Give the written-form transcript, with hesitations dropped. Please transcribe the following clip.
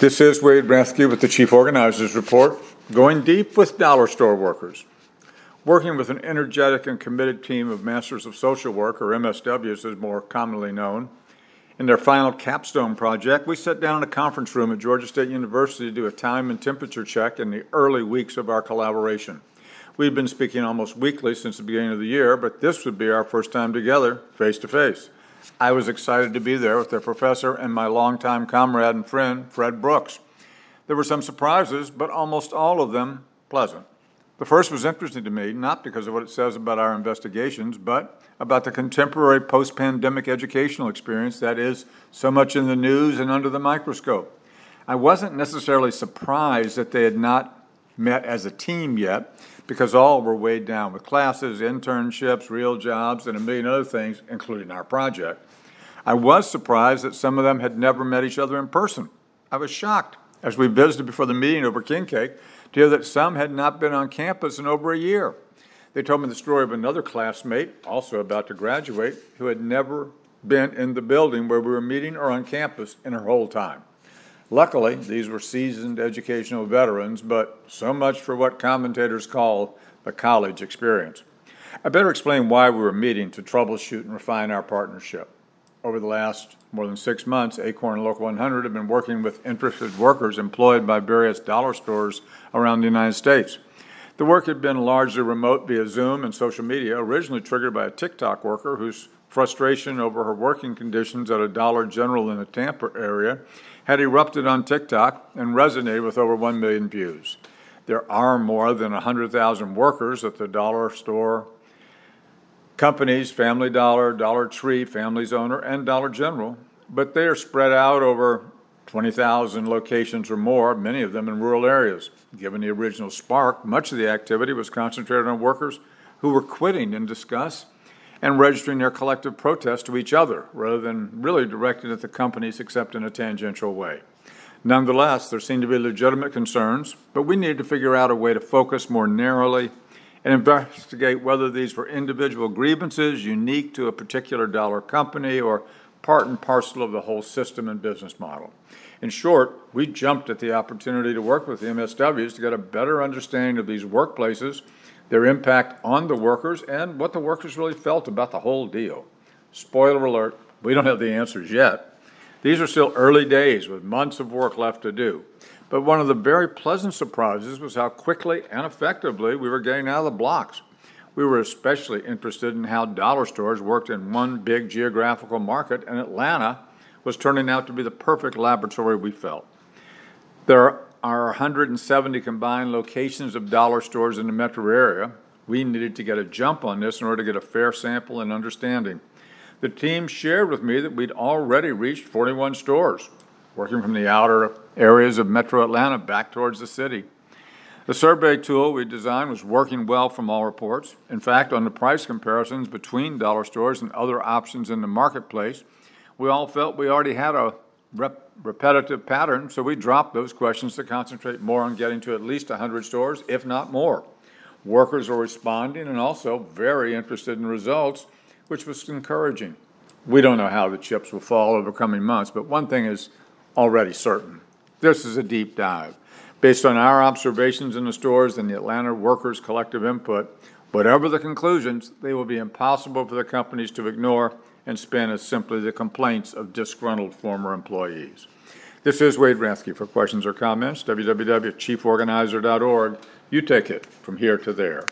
This is Wade Rathke with the Chief Organizers Report, going deep with dollar store workers. Working with an energetic and committed team of Masters of Social Work, or MSWs as more commonly known, in their final capstone project, we sat down in a conference room at Georgia State University to do a time and temperature check in the early weeks of our collaboration. We've been speaking almost weekly since the beginning of the year, but this would be our first time together, face-to-face. I was excited to be there with their professor and my longtime comrade and friend, Fred Brooks. There were some surprises, but almost all of them pleasant. The first was interesting to me, not because of what it says about our investigations, but about the contemporary post-pandemic educational experience that is so much in the news and under the microscope. I wasn't necessarily surprised that they had not met as a team yet, because all were weighed down with classes, internships, real jobs, and a million other things, including our project. I was surprised that some of them had never met each other in person. I was shocked, as we visited before the meeting over king cake, to hear that some had not been on campus in over a year. They told me the story of another classmate, also about to graduate, who had never been in the building where we were meeting or on campus in her whole time. Luckily, these were seasoned educational veterans, but so much for what commentators call the college experience. I better explain why we were meeting to troubleshoot and refine our partnership. Over the last more than 6 months, Acorn and Local 100 have been working with interested workers employed by various dollar stores around the United States. The work had been largely remote via Zoom and social media, originally triggered by a TikTok worker whose frustration over her working conditions at a Dollar General in the Tampa area had erupted on TikTok and resonated with over 1 million views. There are more than 100,000 workers at the dollar store companies, Family Dollar, Dollar Tree, Family's Owner, and Dollar General, but they are spread out over 20,000 locations or more, many of them in rural areas. Given the original spark, much of the activity was concentrated on workers who were quitting in disgust and registering their collective protest to each other, rather than really directed at the companies except in a tangential way. Nonetheless, there seemed to be legitimate concerns, but we needed to figure out a way to focus more narrowly and investigate whether these were individual grievances unique to a particular dollar company or part and parcel of the whole system and business model. In short, we jumped at the opportunity to work with the MSWs to get a better understanding of these workplaces, their impact on the workers, and what the workers really felt about the whole deal. Spoiler alert, we don't have the answers yet. These are still early days with months of work left to do. But one of the very pleasant surprises was how quickly and effectively we were getting out of the blocks. We were especially interested in how dollar stores worked in one big geographical market, and Atlanta was turning out to be the perfect laboratory, we felt. There are 170 combined locations of dollar stores in the metro area. We needed to get a jump on this in order to get a fair sample and understanding. The team shared with me that we'd already reached 41 stores, working from the outer areas of metro Atlanta back towards the city. The survey tool we designed was working well from all reports. In fact, on the price comparisons between dollar stores and other options in the marketplace, we all felt we already had a repetitive pattern, so we dropped those questions to concentrate more on getting to at least 100 stores, if not more. Workers are responding and also very interested in results, which was encouraging. We don't know how the chips will fall over coming months, but one thing is already certain. This is a deep dive. Based on our observations in the stores and the Atlanta workers' collective input, whatever the conclusions, they will be impossible for the companies to ignore and spin as simply the complaints of disgruntled former employees. This is Wade Rathke. For questions or comments, www.chieforganizer.org. You take it from here to there.